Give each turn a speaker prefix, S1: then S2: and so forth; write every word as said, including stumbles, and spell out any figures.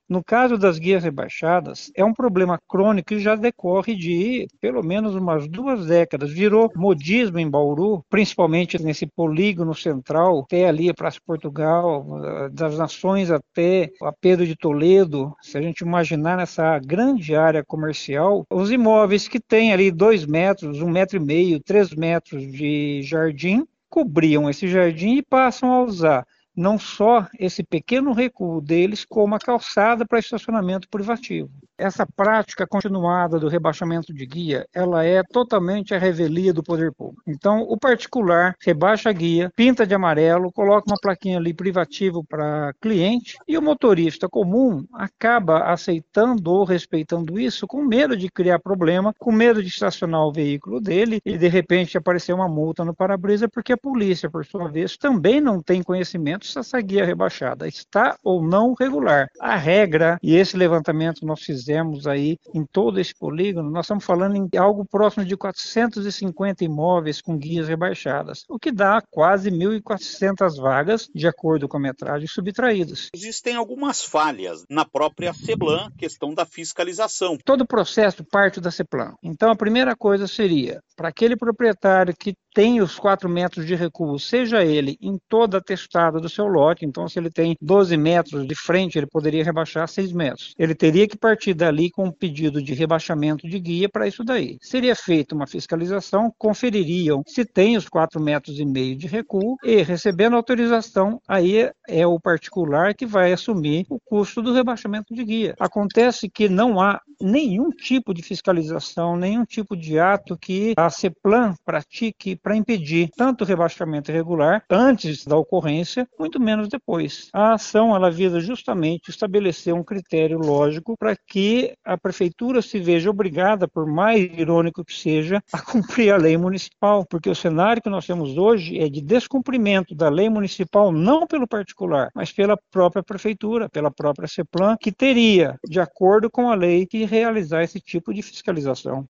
S1: No caso das guias rebaixadas, é um problema crônico que já decorre de pelo menos umas duas décadas. Virou modismo em Bauru, principalmente nesse polígono central, até ali a Praça Portugal, das Nações até a Pedro de Toledo. Se a gente imaginar nessa grande área comercial, os imóveis que têm ali dois metros, um metro e meio, três metros de jardim, cobriam esse jardim e passam a usar não só esse pequeno recuo deles, como a calçada para estacionamento privativo. Essa prática continuada do rebaixamento de guia, ela é totalmente a revelia do poder público. Então, o particular rebaixa a guia, pinta de amarelo, coloca uma plaquinha ali privativo para cliente, e o motorista comum acaba aceitando ou respeitando isso com medo de criar problema, com medo de estacionar o veículo dele e de repente aparecer uma multa no para-brisa, porque a polícia, por sua vez, também não tem conhecimento se essa guia rebaixada está ou não regular. A regra, e esse levantamento nós fizemos aí em todo esse polígono, nós estamos falando em algo próximo de quatrocentos e cinquenta imóveis com guias rebaixadas, o que dá quase mil e quatrocentas vagas, de acordo com a metragem, subtraídas.
S2: Existem algumas falhas na própria CEPLAN, questão da fiscalização.
S1: Todo o processo parte da CEPLAN. Então, a primeira coisa seria, para aquele proprietário que tem os quatro metros de recuo, seja ele em toda a testada do seu lote, então se ele tem doze metros de frente, ele poderia rebaixar seis metros. Ele teria que partir dali com um pedido de rebaixamento de guia para isso daí. Seria feita uma fiscalização, confeririam se tem os quatro metros e meio de recuo e, recebendo autorização, aí é o particular que vai assumir o custo do rebaixamento de guia. Acontece que não há nenhum tipo de fiscalização, nenhum tipo de ato que a CEPLAN pratique para impedir tanto o rebaixamento irregular antes da ocorrência, muito menos depois. A ação ela visa justamente estabelecer um critério lógico para que a prefeitura se veja obrigada, por mais irônico que seja, a cumprir a lei municipal, porque o cenário que nós temos hoje é de descumprimento da lei municipal não pelo particular, mas pela própria prefeitura, pela própria CEPLAN, que teria, de acordo com a lei, que realizar esse tipo de fiscalização.